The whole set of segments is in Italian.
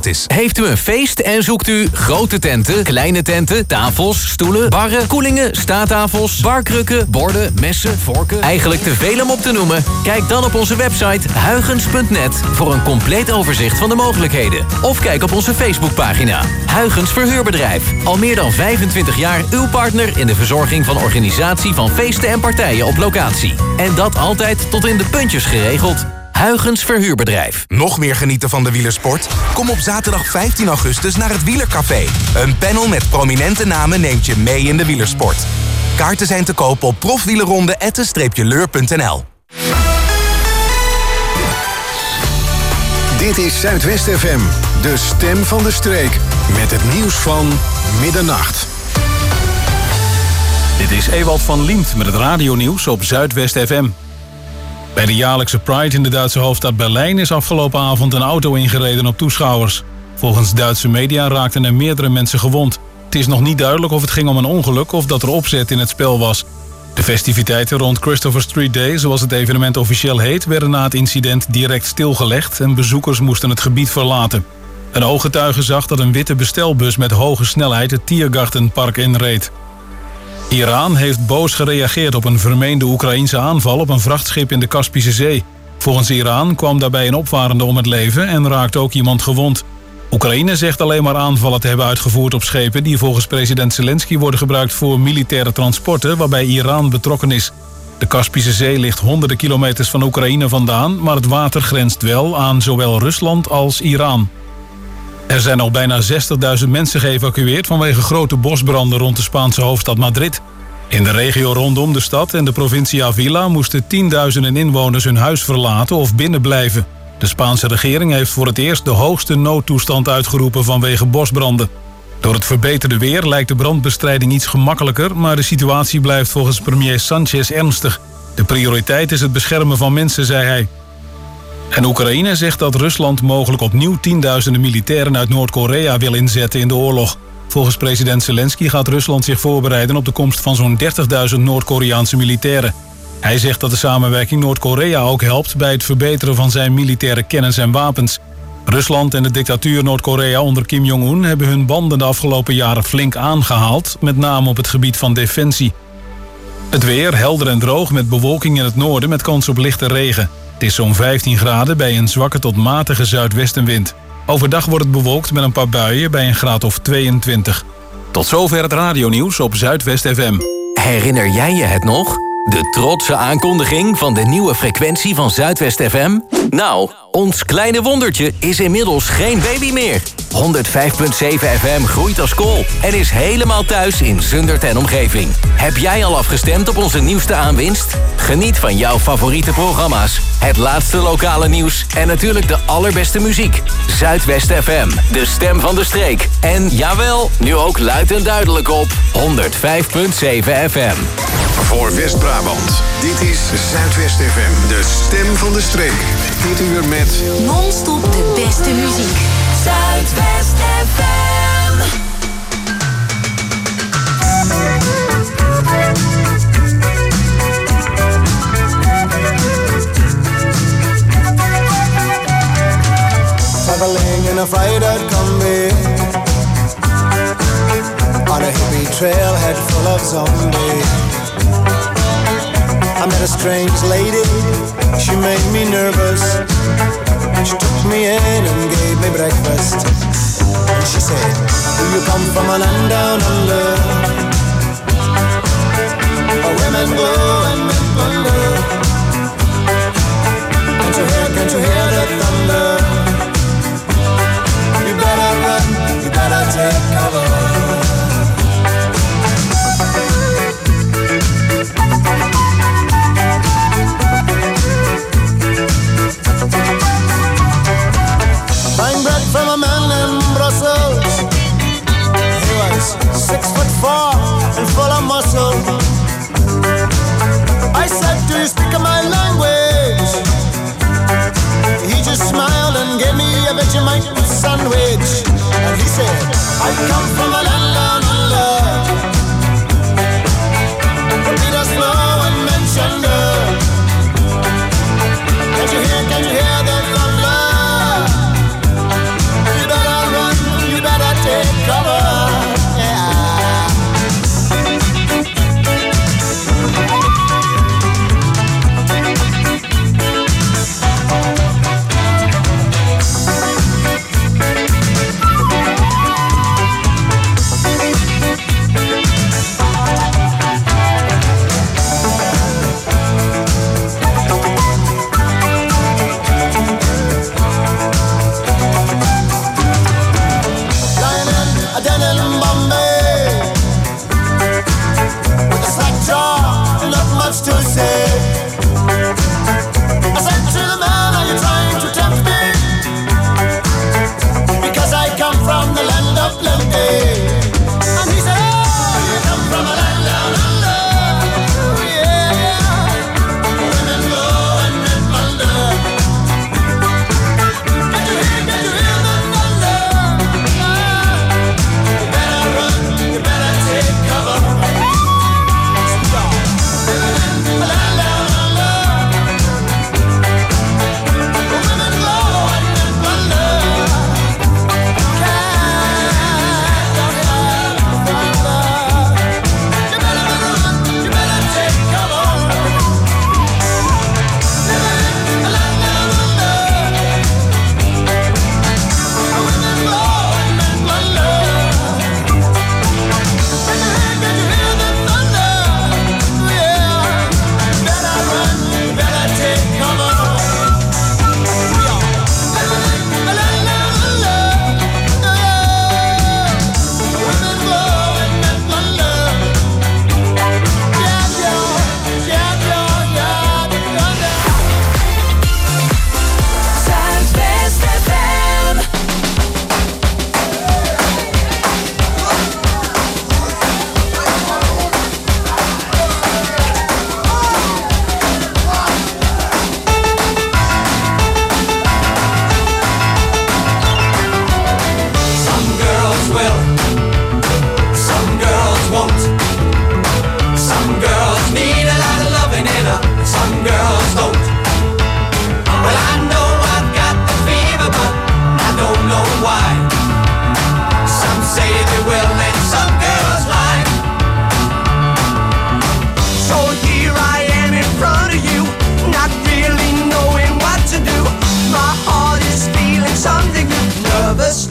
gratis. Heeft u een feest en zoekt u grote tenten, kleine tenten, tafels, stoelen, barren, koelingen, staattafels, barkrukken, borden, messen, vorken? Eigenlijk te veel om op te noemen? Kijk dan op onze website huygens.net voor een compleet overzicht van de mogelijkheden. Of kijk op onze Facebookpagina. Huygens Verhuurbedrijf. Al meer dan 25 jaar uw partner in de verzorging van organisatie van feesten en partijen op locatie. En dat altijd tot in de puntjes geregeld. Huygens Verhuurbedrijf. Nog meer genieten van de wielersport? Kom op zaterdag 15 augustus naar het Wielercafé. Een panel met prominente namen neemt je mee in de wielersport. Kaarten zijn te koop op profwielerronde@leur.nl. Dit is Zuidwest FM, de stem van de streek. Met het nieuws van middernacht. Dit is Ewald van Liemt met het radionieuws op Zuidwest FM. Bij de jaarlijkse Pride in de Duitse hoofdstad Berlijn is afgelopen avond een auto ingereden op toeschouwers. Volgens Duitse media raakten er meerdere mensen gewond. Het is nog niet duidelijk of het ging om een ongeluk of dat er opzet in het spel was. De festiviteiten rond Christopher Street Day, zoals het evenement officieel heet, werden na het incident direct stilgelegd en bezoekers moesten het gebied verlaten. Een ooggetuige zag dat een witte bestelbus met hoge snelheid het Tiergartenpark inreed. Iran heeft boos gereageerd op een vermeende Oekraïense aanval op een vrachtschip in de Kaspische Zee. Volgens Iran kwam daarbij een opvarende om het leven en raakte ook iemand gewond. Oekraïne zegt alleen maar aanvallen te hebben uitgevoerd op schepen die volgens president Zelensky worden gebruikt voor militaire transporten waarbij Iran betrokken is. De Kaspische Zee ligt honderden kilometers van Oekraïne vandaan, maar het water grenst wel aan zowel Rusland als Iran. Er zijn al bijna 60.000 mensen geëvacueerd vanwege grote bosbranden rond de Spaanse hoofdstad Madrid. In de regio rondom de stad en de provincie Avila moesten tienduizenden inwoners hun huis verlaten of binnenblijven. De Spaanse regering heeft voor het eerst de hoogste noodtoestand uitgeroepen vanwege bosbranden. Door het verbeterde weer lijkt de brandbestrijding iets gemakkelijker, maar de situatie blijft volgens premier Sanchez ernstig. De prioriteit is het beschermen van mensen, zei hij. En Oekraïne zegt dat Rusland mogelijk opnieuw tienduizenden militairen uit Noord-Korea wil inzetten in de oorlog. Volgens president Zelensky gaat Rusland zich voorbereiden op de komst van zo'n 30.000 Noord-Koreaanse militairen. Hij zegt dat de samenwerking Noord-Korea ook helpt bij het verbeteren van zijn militaire kennis en wapens. Rusland en de dictatuur Noord-Korea onder Kim Jong-un hebben hun banden de afgelopen jaren flink aangehaald, met name op het gebied van defensie. Het weer helder en droog met bewolking in het noorden met kans op lichte regen. Het is zo'n 15 graden bij een zwakke tot matige zuidwestenwind. Overdag wordt het bewolkt met een paar buien bij een graad of 22. Tot zover het radionieuws op Zuidwest FM. Herinner jij je het nog? De trotse aankondiging van de nieuwe frequentie van Zuidwest FM? Nou, ons kleine wondertje is inmiddels geen baby meer. 105.7 FM groeit als kool en is helemaal thuis in Zundert en omgeving. Heb jij al afgestemd op onze nieuwste aanwinst? Geniet van jouw favoriete programma's, het laatste lokale nieuws en natuurlijk de allerbeste muziek. Zuidwest FM, de stem van de streek. En jawel, nu ook luid en duidelijk op 105.7 FM. Voor West-Brabant, dit is Zuidwest FM, de stem van de streek. Dit uur met non-stop de beste muziek. Zuidwest FM. Traveling in a fried-out combi on a hippie trailhead full of zombies. I met a strange lady, she made me nervous. She took me in and gave me breakfast. And she said, do you come from a land down under, where women go and men wonder? Can't you hear the thunder? You better run, you better take cover. Buying bread from a man in Brussels. He was 6'4" and full of muscle. I said, do you speak my language? He just smiled and gave me a Vegemite sandwich. And he said, I come from a land down under, where Peter Snow and Menschender. Can you hear the thunder? You better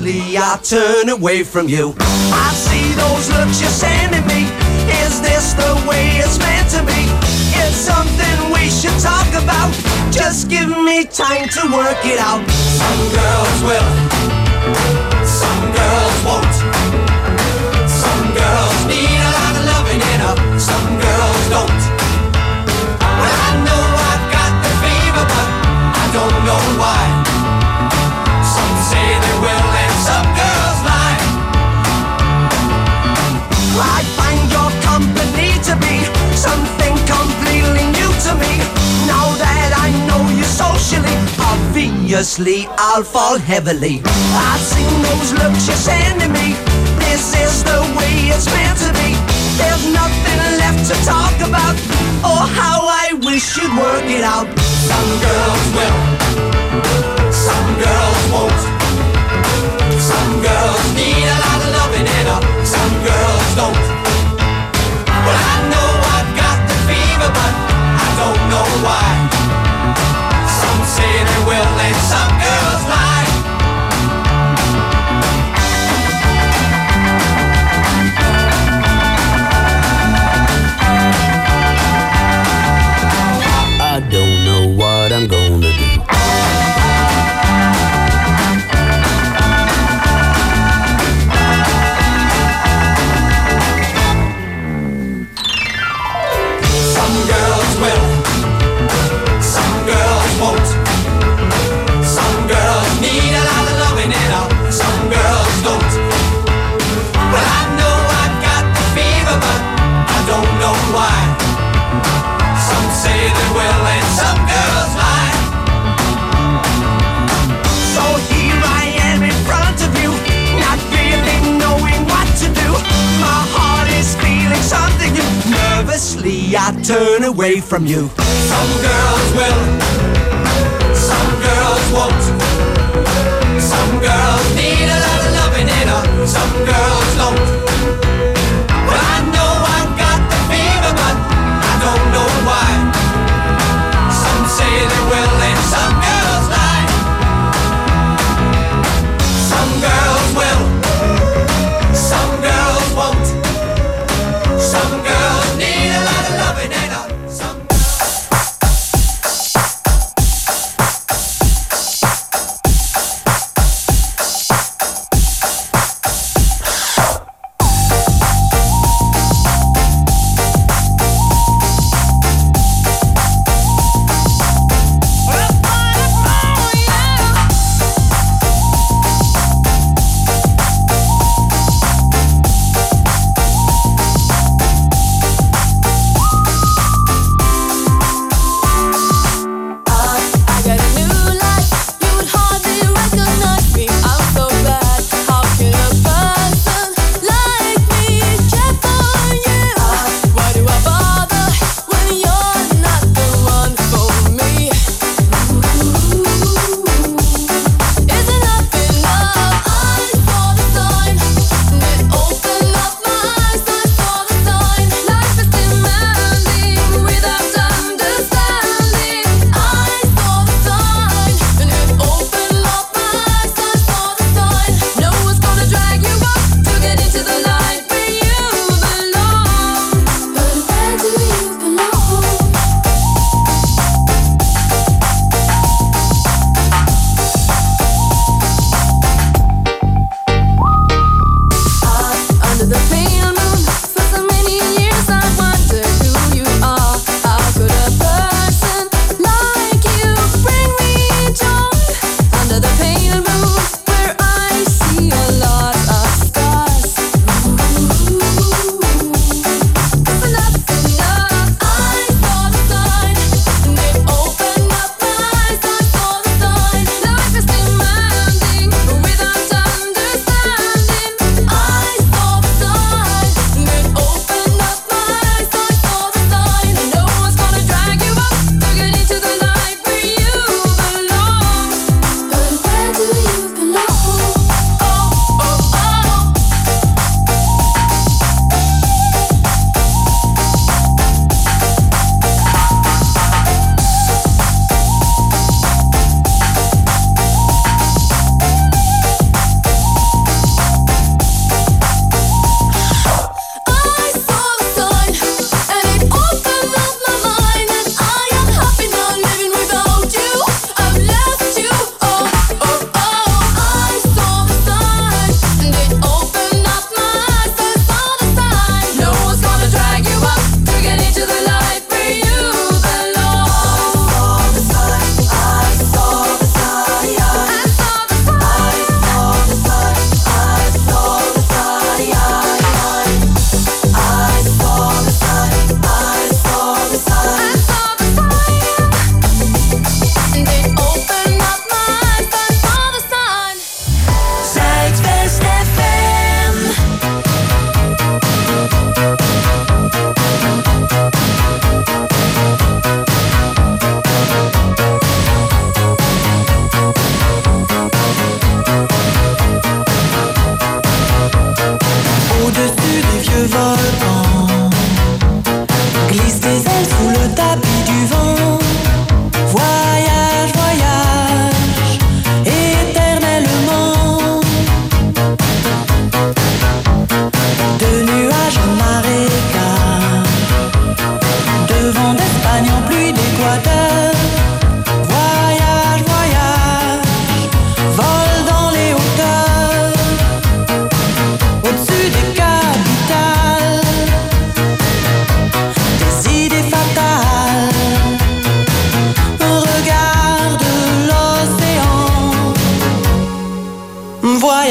nervously I turn away from you. I see those looks you're sending me. Is this the way it's meant to be? It's something we should talk about. Just give me time to work it out. Some girls will, some girls won't. Some girls need a lot of loving in her, some girls don't. Well, I know I've got the fever, but I don't know why. Some say they will and some girls lie. I find your company to be something completely new to me. Now that I know you socially, obviously I'll fall heavily. I've seen those looks you're sending me. This is the way it's meant to be. There's nothing left to talk about. Oh, how I wish you'd work it out. Some girls will, some girls won't. Some girls need a lot of loving in her, some girls don't. Well, I know I've got the fever, but I don't know why. Some say they will and some girls lie. I don't know what I'm gonna do. Some girls will, some girls won't. Some girls need a lot of loving in her, some girls don't. Well, I know I've got the fever, but I don't know why. Some say they will and some girls lie. So here I am in front of you, not really knowing what to do. My heart is feeling something new. Nervously I turn away from you. Some girls will, some girls won't. Some girls need a lot of loving in her, some girls don't. Well, I know I've got the fever, but I don't know why. Some say they will and some girls lie. Some girls will, some girls won't. Some girls need a lot of loving in her, some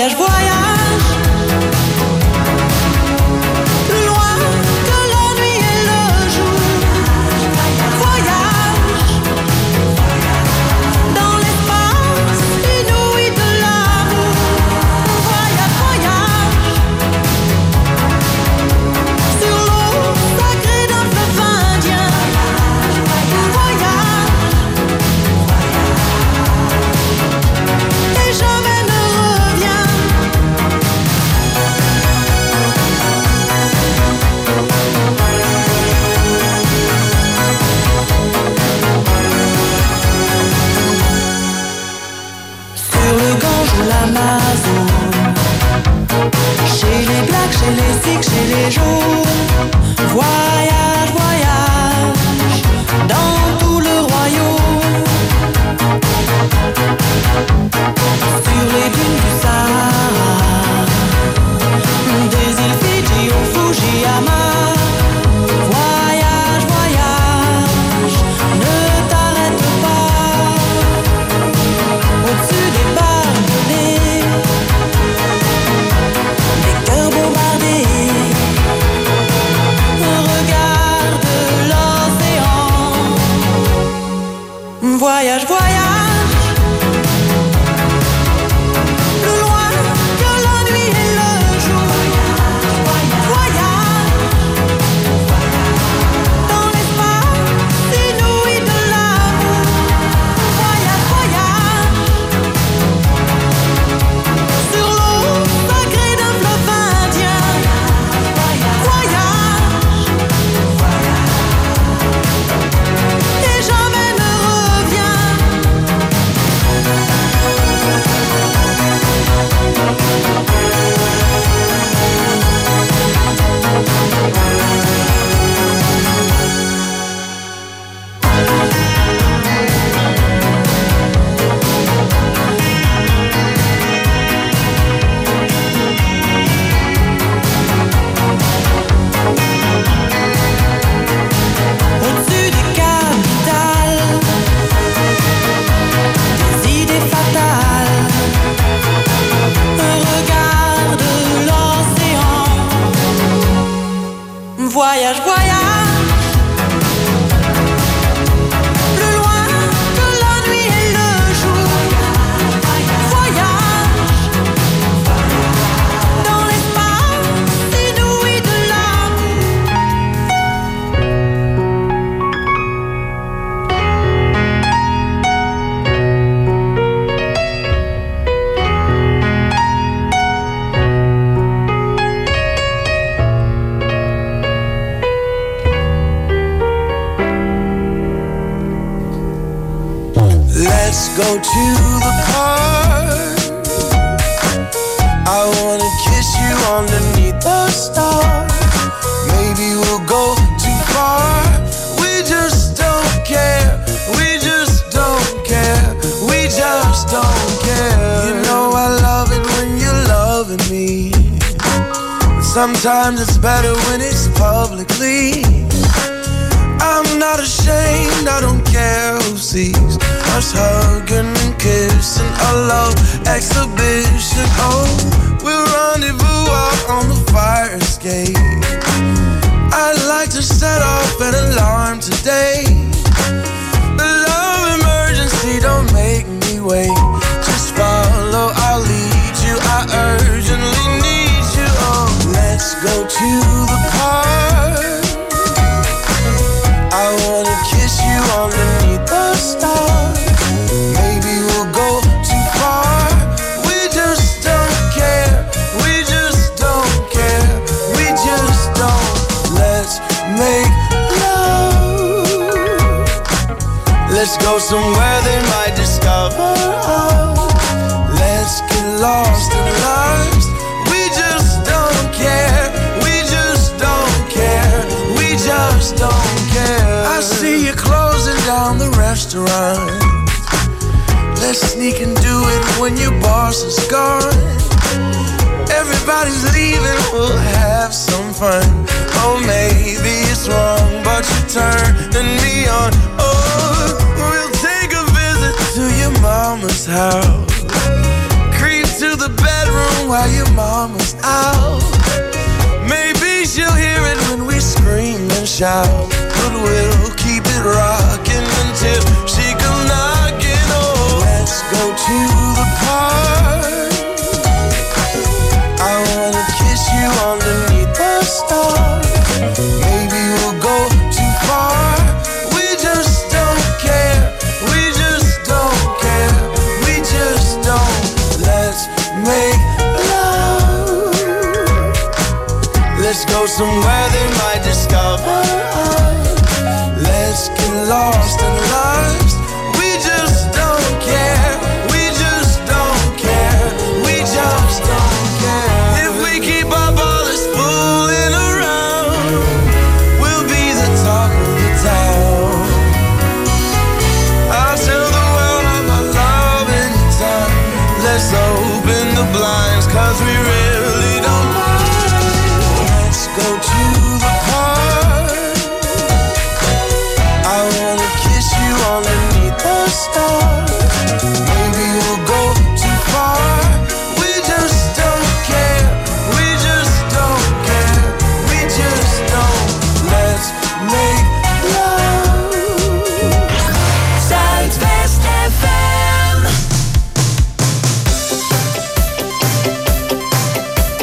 Voyage, voyage, plus loin que la nuit et le jour. Voyage, dans l'espace inouï de l'amour. Voyage, voyage, sur l'eau sacrée d'un fleuve indien. Voyage, et jamais ne revient. Sur le Gange ou l'Amazone, chez les Blacks, chez les Sikhs, chez les Jaunes. Voyage, voyage, dans tout le royaume. Sur les dunes du Sahara, des îles Fidji au Fujiyama. Voyage, voyage, ne t'arrête pas. Au-dessus des barbelés, des cœurs bombardés. Regarde l'océan. Voyage, voyage, plus loin que la nuit et le jour. Voyage, dans l'espace inouï de l'amour. Voyage, voyage, sur l'eau sacrée d'un fleuve indien. Voyage, et jamais ne revient. Au-dessus des capitales, des idées fatales. Regarde l'océan. Voyage, voyage, plus loin que la nuit et le jour. Voyage, dans l'espace inouï de Let's go to the park. I wanna kiss you underneath the stars. Maybe we'll go too far. We just don't care. We just don't care. We just don't care. You know I love it when you're loving me. But sometimes it's better when it's publicly. I'm not ashamed, I don't care who sees us hugging and kissing, a love exhibition. Oh, we'll rendezvous out on the fire escape. I'd like to set off an alarm today. The love emergency, don't make me wait. Just follow, I'll lead you, I urgently need you. Oh, let's go to the park. I wanna kiss you underneath the stars. Maybe we'll go too far. We just don't care. We just don't care. We just don't. Let's make love. Let's go somewhere they might discover us. Let's get lost in lives. We just don't care. We just don't care. We just don't care. I see you closing down the restaurant. Let's sneak and do it when your boss is gone. Everybody's leaving, we'll have some fun. Oh, maybe it's wrong, but you're turning me on. Oh, we'll take a visit to your mama's house. Creep to the bedroom while your mama's out. Maybe she'll hear it when we scream and shout, but we'll keep it rocking until she comes knocking. Oh, let's go to the park. I wanna kiss you underneath the stars. Maybe we'll go too far. We just don't care. We just don't care. We just don't. Let's make love. Let's go somewhere they might discover us. Let's get lost in lives. We just don't care. We just don't care. We just don't care. If we keep our ballers fooling around, we'll be the talk of the town. I'll tell the world of my love anytime. Let's open the blinds, 'cause we really don't mind. Let's go to the park. I wanna kiss you underneath the stars. Maybe we'll go too far. We just don't care. We just don't care. We just don't. Let's make love. Zuidwest FM.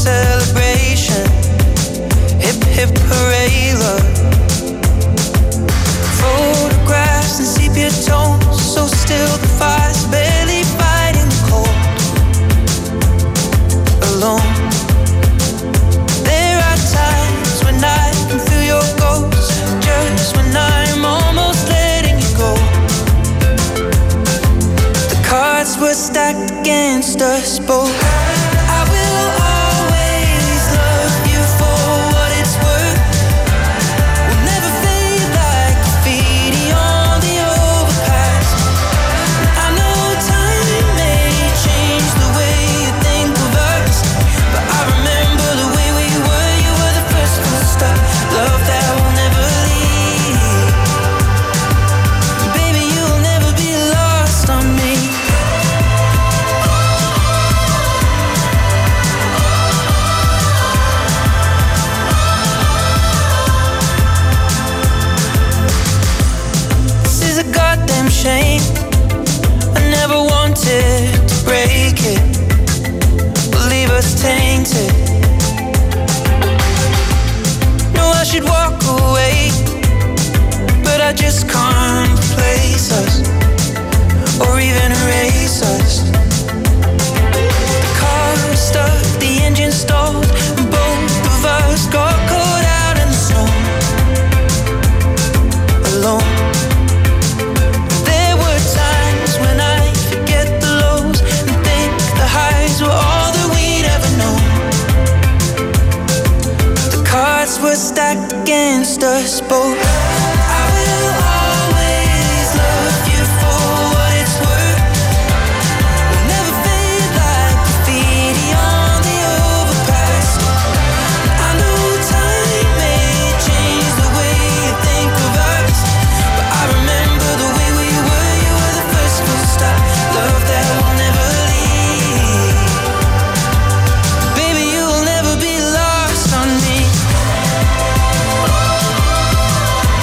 celebration. Hip hip hooray, love. Photographs and sepia tones, so still the fire's barely fighting the cold. Alone. There are times when I can feel your ghost, just when I'm almost letting you go. The cards were stacked against us both. I will always love you for what it's worth. We'll never fade like graffiti on the overpass. I know time may change the way you think of us, but I remember the way we were. You were the first full stop, love that will never leave. Baby, you'll never be lost on me. This is a goddamn shame. I never wanted to break it, but leave us tainted. No, I should walk away, but I just can't replace us, or even erase us. The car was stuck, the engine stalled, and both of us got caught out in the snow. Alone. There were times when I forget the lows and think the highs were all that we'd ever known. The cards were stacked against us both. I will always love you for what it's worth. We'll never fade like graffiti on the overpass. I know time may change the way you think of us, but I remember the way we were. You were the first full stop, love that will never leave. Baby, you'll never be lost on me.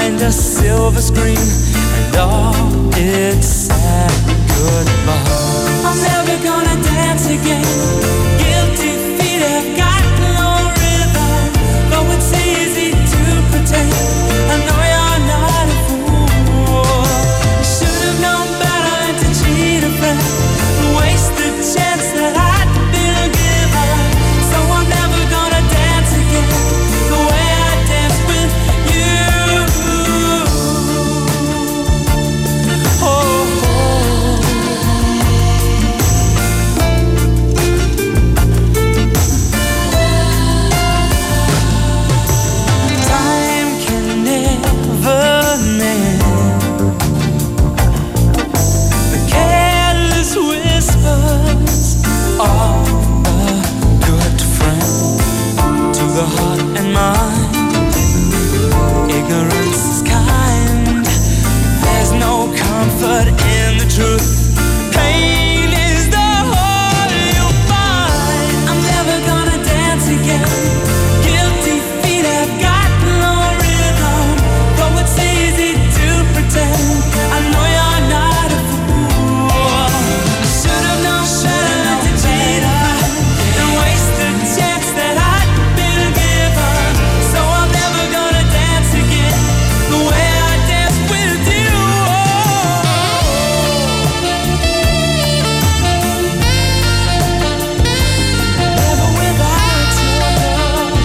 behind a silver screen, and all it's sad goodbye. I'm never gonna dance again. Guilty feet have got no rhythm, though it's easy to pretend. I know you're not a fool. You should have known better than to cheat a friend, waste the chance that I'd been given. So I'm never gonna dance again the way I danced with you. Oh. The heart and mind, ignorance is kind. There's no comfort in the truth. Pain is the whole you'll find. I'm never gonna dance again. Guilty feet have got no rhythm, though it's easy to pretend. I know you're not a fool. I should have known better than to cheat and waste the chance that I. So I'm never gonna dance again the way I danced with you. Never without your love.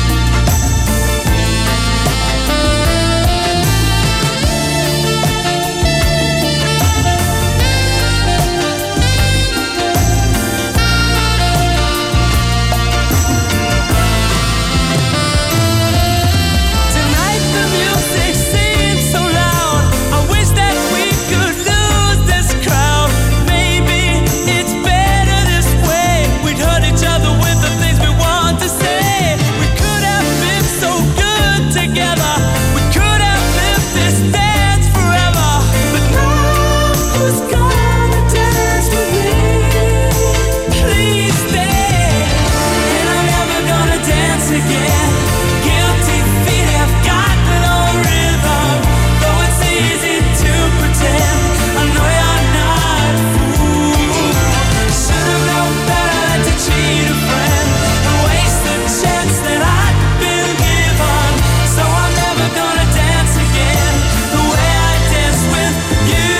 Tonight the music seems so loud. I wish that we could lose this crowd. Maybe it's better this way. We'd hurt each other with the things we want to say. We could have been so good together. We could have lived this dance forever. But now who's gonna dance with me? Please stay. And I'm never gonna dance again. Guilty feet have got no rhythm, though it's easy to pretend. I know you're not a fool. Should have known better than to cheat a friend and waste the chance that I'd been given. So I'm never gonna dance again the way I danced with you.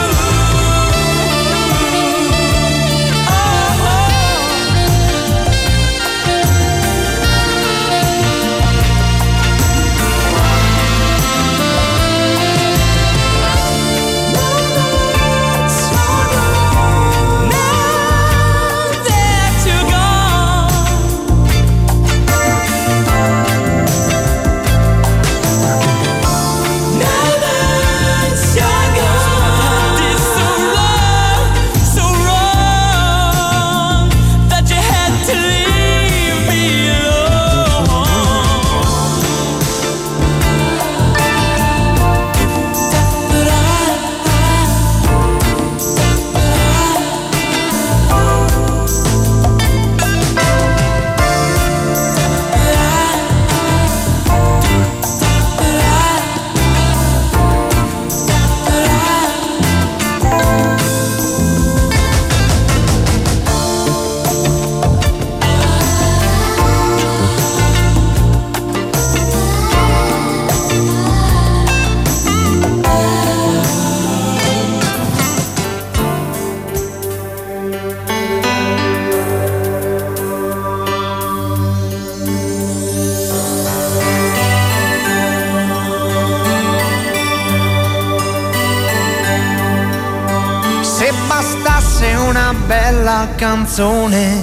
Se bastasse una bella canzone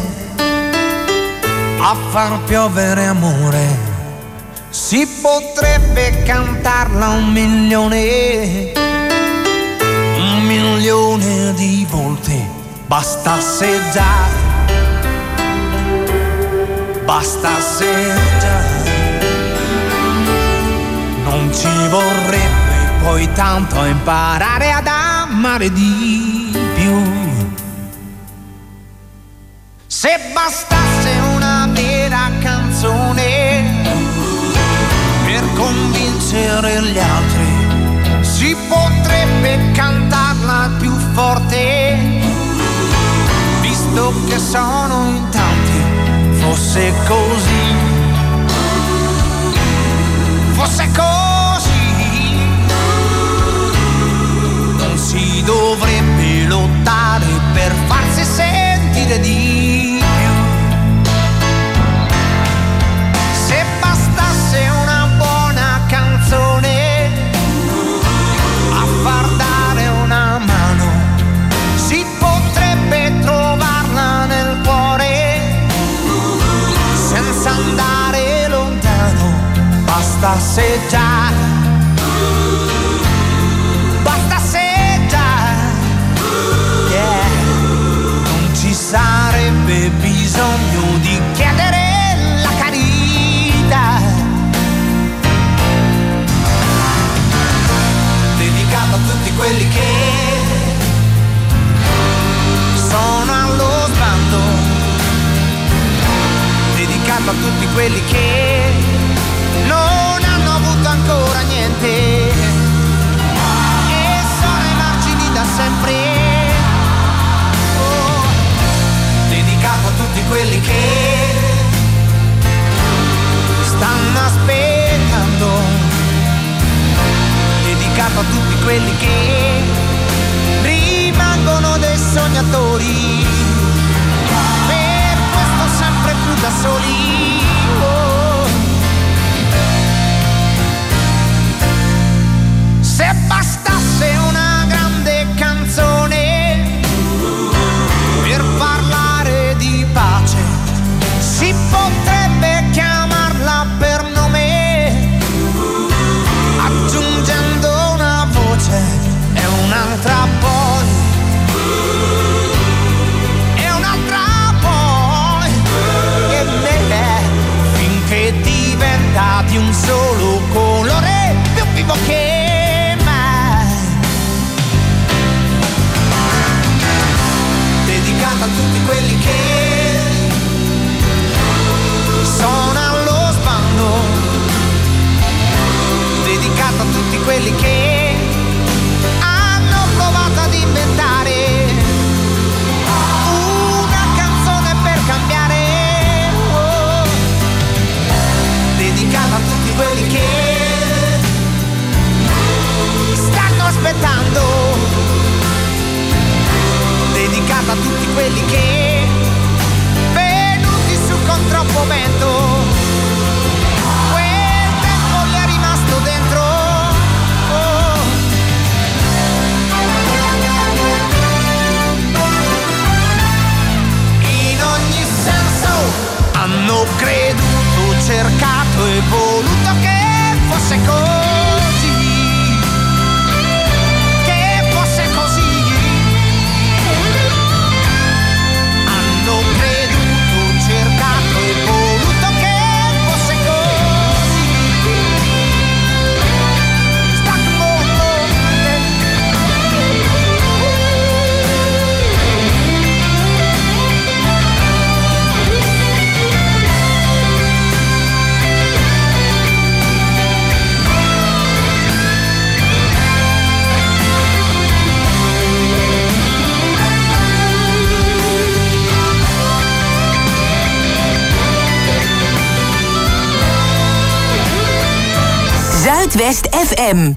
a far piovere amore, si potrebbe cantarla 1.000.000 di volte. Bastasse già, non ci vorrebbe poi tanto imparare ad amare di più. Se bastasse una vera canzone per convincere gli altri fosse così, fosse così, non si dovrebbe lottare per farsi sentire di più. Se bastasse una buona canzone a far dare una mano, si potrebbe trovarla nel cuore senza andare lontano. Bastasse già, bastasse già, yeah. Non ci sarebbe bisogno di chiedere la carità, dedicato a tutti quelli che sono allo sbando, dedicato a tutti quelli che non hanno avuto ancora niente e sono ai margini da sempre. Oh, dedicato a tutti quelli che stanno aspettando, dedicato a tutti quelli che rimangono dei sognatori, per questo sempre più da soli. Oh. Se bastasse una grande canzone per parlare di pace, si potrebbe chiamarla per nome, aggiungendo una voce e un'altra poi, e un'altra poi, e finché diventa di un solo colore, più vivo che mai. Dedicato a tutti quelli che sono allo sbando, dedicato a tutti quelli che hanno provato ad inventare una canzone per cambiare. Oh. Dedicato a tutti quelli che stanno aspettando, dedicato a tutti quelli che venuti su con troppo vento, quel tempo gli è rimasto dentro. Oh. In ogni senso hanno creduto, cercato e voluto che fosse così, che fosse così. Hanno creduto, cercato e voluto che fosse così. Zuidwest FM.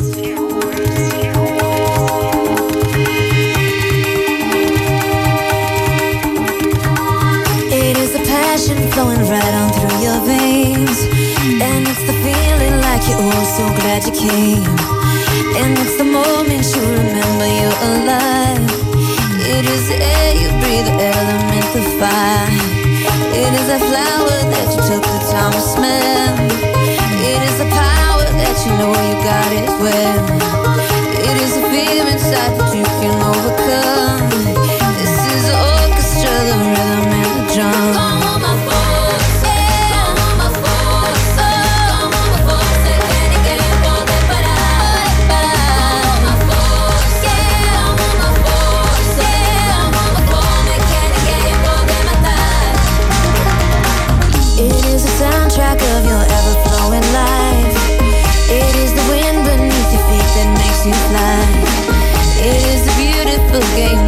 It is the passion flowing right on through your veins, and it's the feeling like you're all so glad you came, and it's the moment you remember you're alive. It is the air you breathe, the element, the fire. It is a flower that you took the time to smell. It is the power that you know you got it well. It is a fear inside that you can overcome. This is the orchestra, the rhythm and the drum. Come on, my folks, yeah. Come on, my folks, oh. Come on, my folks, se quiere que puede parar, parar. Come on, my folks, yeah. Come on, my folks, yeah. Come on, my folks, me quiere que puede matar. It is the soundtrack of your ever-flowing life. It is the wind beneath your feet that makes you fly. It is a beautiful game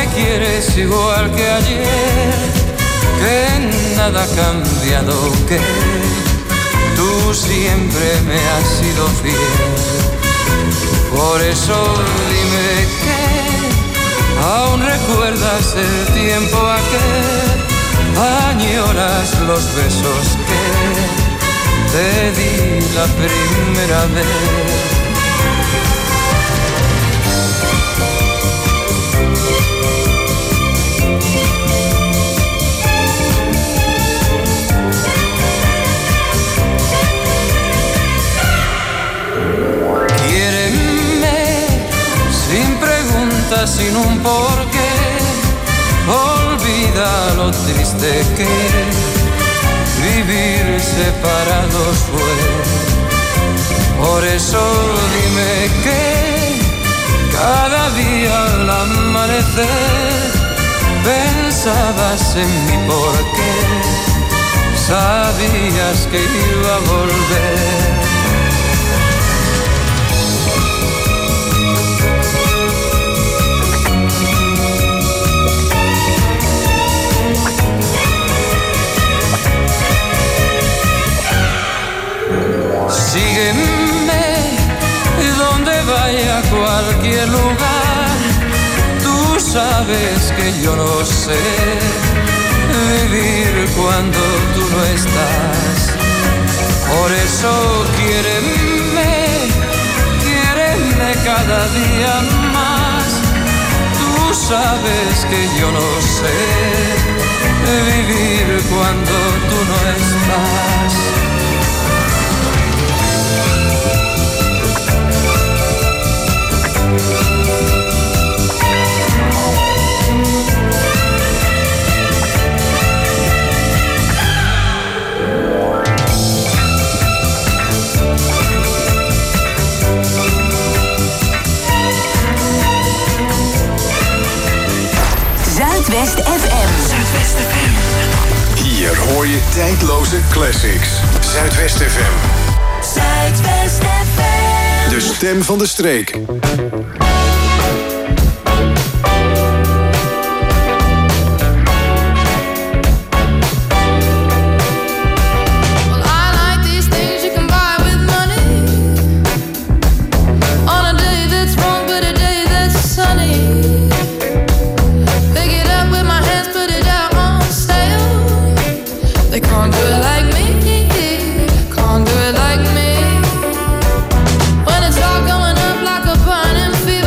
me quieres igual que ayer, que nada ha cambiado, que tú siempre me has sido fiel. Por eso dime que aún recuerdas el tiempo aquel, añoras los besos que te di la primera vez. Sin un porqué, olvida lo triste que vivir separados fue. Por eso dime que cada día al amanecer pensabas en mí porque sabías que iba a volver. Sígueme donde vaya, a cualquier lugar. Tú sabes que yo no sé vivir cuando tú no estás. Por eso quiéreme cada día más. Tú sabes que yo no sé vivir cuando tú no estás. Zuidwest FM. Zuidwest FM. Hier hoor je tijdloze classics. Zuidwest FM. Zuidwest FM. De stem van de streek. When it's all going up like a burning fever.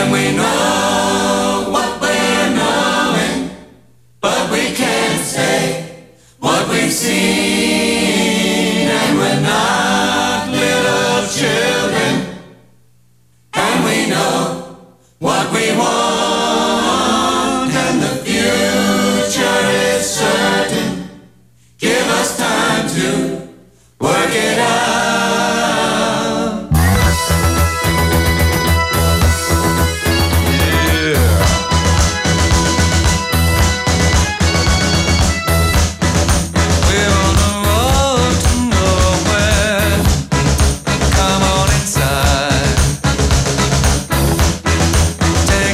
And we know what we're knowing, but we can't say what we've seen. And we're not little children, and we know what we want, and the future is certain. Give us time to work it out. Take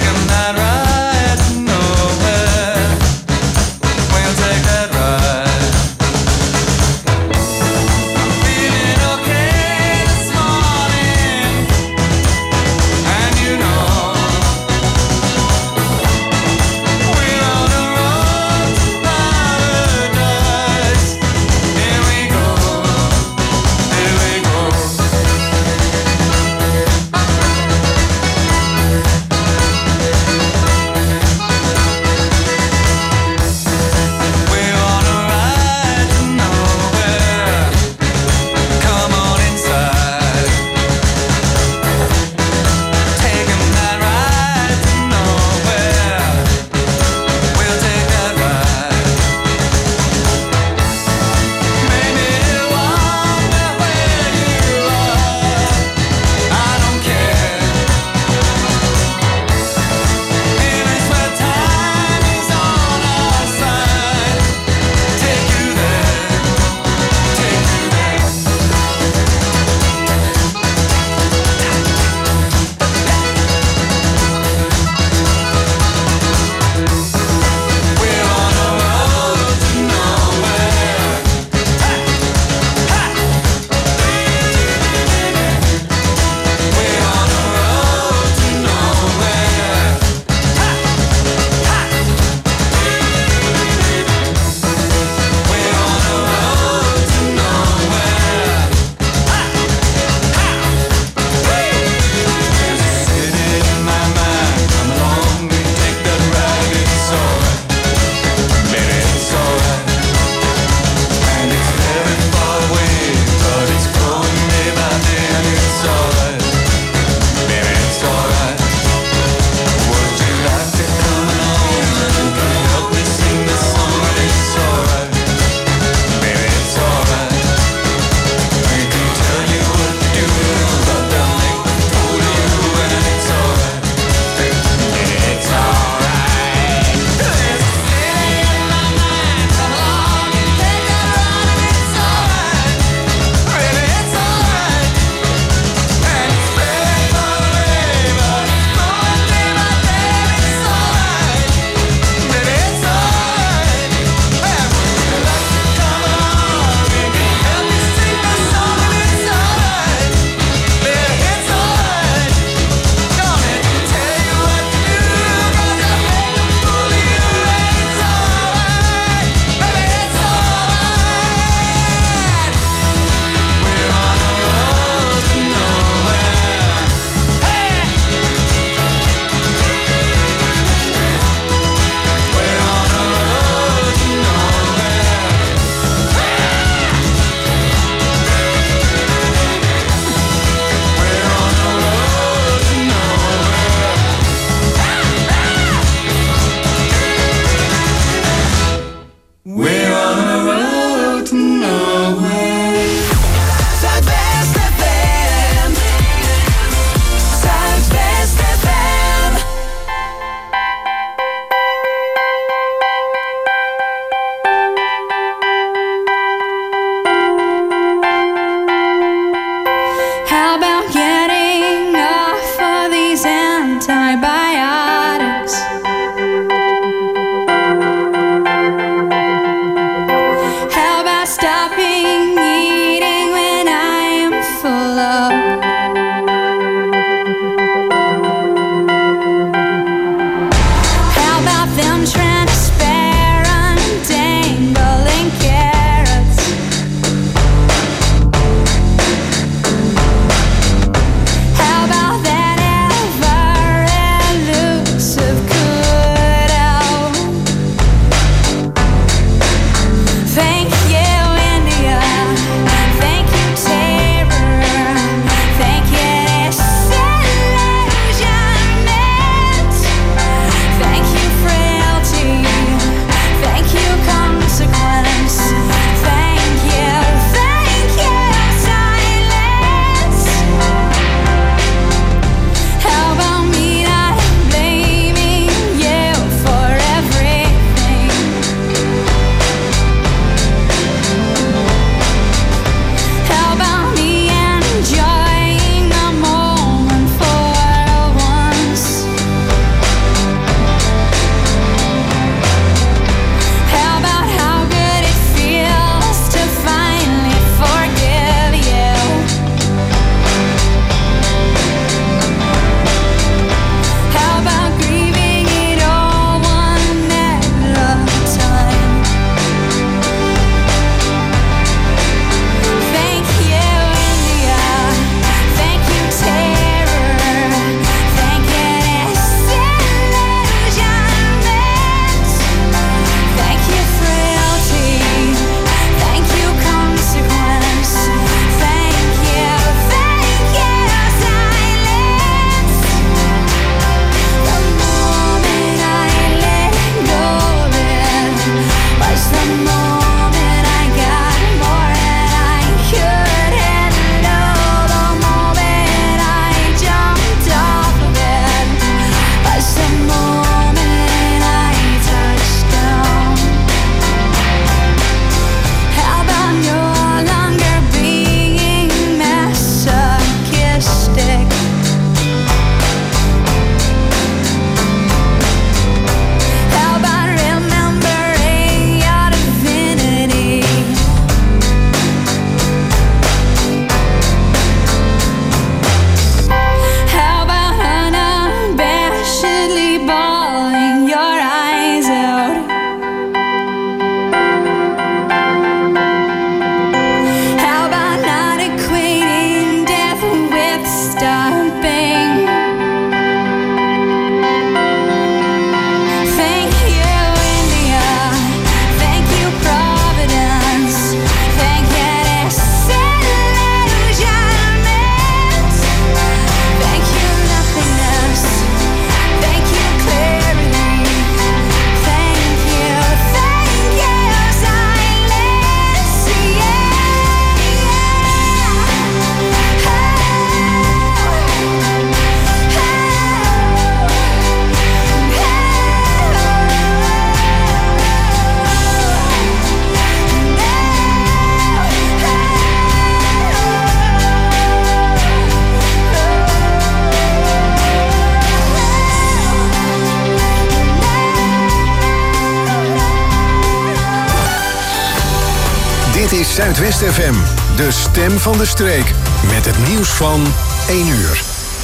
Zuidwest FM, de stem van de streek. Met het nieuws van 1 uur.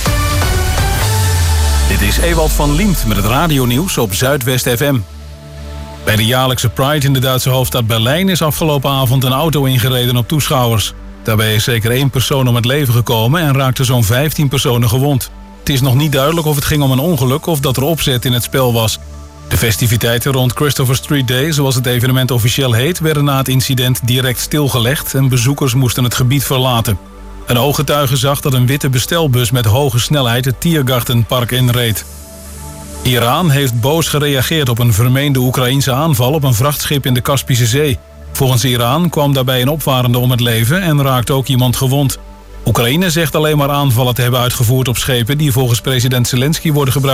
Dit is Ewald van Liemt met het radionieuws op Zuidwest FM. Bij de jaarlijkse Pride in de Duitse hoofdstad Berlijn is afgelopen avond een auto ingereden op toeschouwers. Daarbij is zeker 1 persoon om het leven gekomen en raakten zo'n 15 personen gewond. Het is nog niet duidelijk of het ging om een ongeluk of dat er opzet in het spel was. De festiviteiten rond Christopher Street Day, zoals het evenement officieel heet, werden na het incident direct stilgelegd en bezoekers moesten het gebied verlaten. Een ooggetuige zag dat een witte bestelbus met hoge snelheid het Tiergartenpark inreed. Iran heeft boos gereageerd op een vermeende Oekraïense aanval op een vrachtschip in de Kaspische Zee. Volgens Iran kwam daarbij een opvarende om het leven en raakte ook iemand gewond. Oekraïne zegt alleen maar aanvallen te hebben uitgevoerd op schepen die volgens president Zelensky worden gebruikt